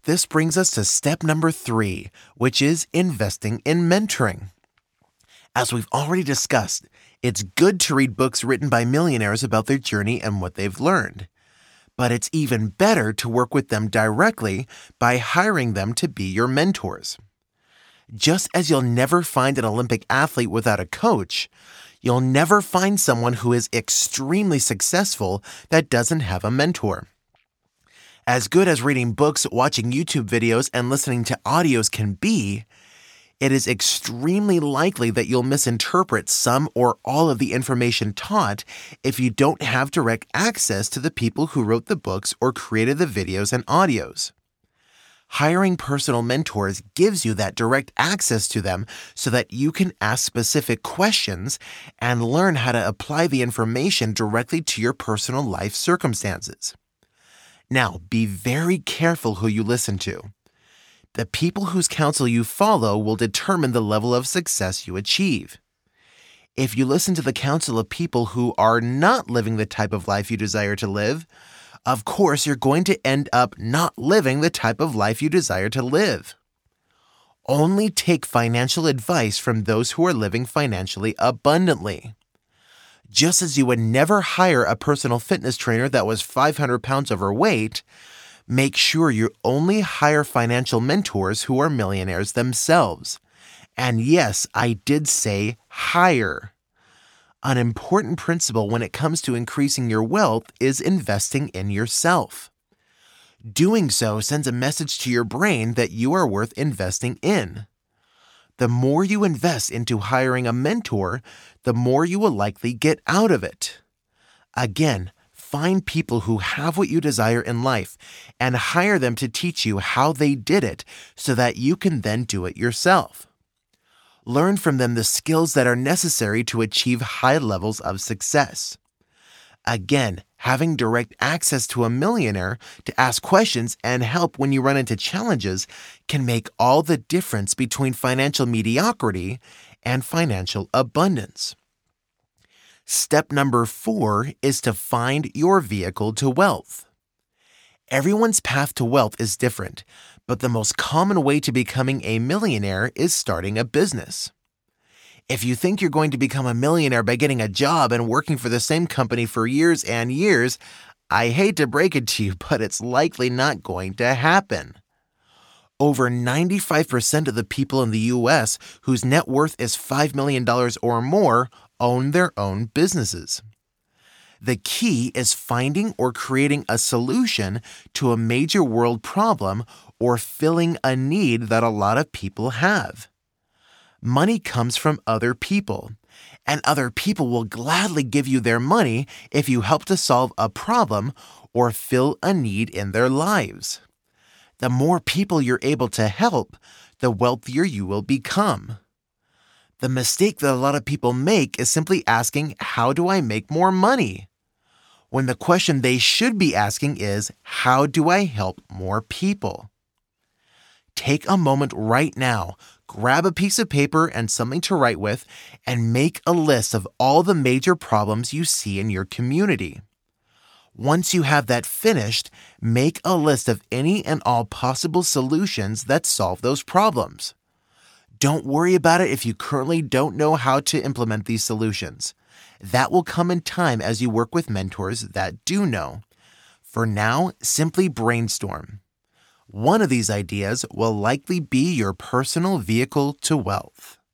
this brings us to step number 3, which is investing in mentoring. As we've already discussed, it's good to read books written by millionaires about their journey and what they've learned. But it's even better to work with them directly by hiring them to be your mentors. Just as you'll never find an Olympic athlete without a coach, you'll never find someone who is extremely successful that doesn't have a mentor. As good as reading books, watching YouTube videos, and listening to audios can be, it is extremely likely that you'll misinterpret some or all of the information taught if you don't have direct access to the people who wrote the books or created the videos and audios. Hiring personal mentors gives you that direct access to them so that you can ask specific questions and learn how to apply the information directly to your personal life circumstances. Now, be very careful who you listen to. The people whose counsel you follow will determine the level of success you achieve. If you listen to the counsel of people who are not living the type of life you desire to live, of course you're going to end up not living the type of life you desire to live. Only take financial advice from those who are living financially abundantly. Just as you would never hire a personal fitness trainer that was 500 pounds overweight, make sure you only hire financial mentors who are millionaires themselves. And yes, I did say hire. An important principle when it comes to increasing your wealth is investing in yourself. Doing so sends a message to your brain that you are worth investing in. The more you invest into hiring a mentor, the more you will likely get out of it. Again, find people who have what you desire in life and hire them to teach you how they did it so that you can then do it yourself. Learn from them the skills that are necessary to achieve high levels of success. Again, having direct access to a millionaire to ask questions and help when you run into challenges can make all the difference between financial mediocrity and financial abundance. Step number 4 is to find your vehicle to wealth. Everyone's path to wealth is different, but the most common way to becoming a millionaire is starting a business. If you think you're going to become a millionaire by getting a job and working for the same company for years and years, I hate to break it to you, but it's likely not going to happen. Over 95% of the people in the U.S. whose net worth is $5 million or more own their own businesses. The key is finding or creating a solution to a major world problem or filling a need that a lot of people have. Money comes from other people, and other people will gladly give you their money if you help to solve a problem or fill a need in their lives. The more people you're able to help, the wealthier you will become. The mistake that a lot of people make is simply asking, how do I make more money? When the question they should be asking is, how do I help more people? Take a moment right now, grab a piece of paper and something to write with, and make a list of all the major problems you see in your community. Once you have that finished, make a list of any and all possible solutions that solve those problems. Don't worry about it if you currently don't know how to implement these solutions. That will come in time as you work with mentors that do know. For now, simply brainstorm. One of these ideas will likely be your personal vehicle to wealth.